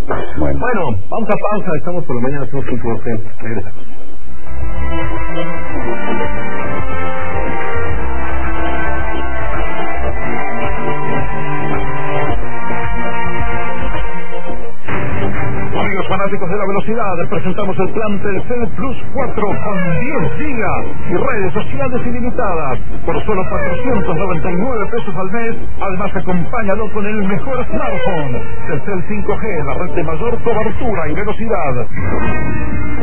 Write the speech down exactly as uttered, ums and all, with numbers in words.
Bueno, bueno vamos a pausa, estamos por la mañana, somos cinco doce, regresamos. Amigos fanáticos de la velocidad, presentamos el plan Telcel Plus cuatro con diez gigas y redes sociales ilimitadas por solo cuatrocientos noventa y nueve pesos al mes. Además, acompáñalo con el mejor smartphone. Telcel cinco G, la red de mayor cobertura y velocidad.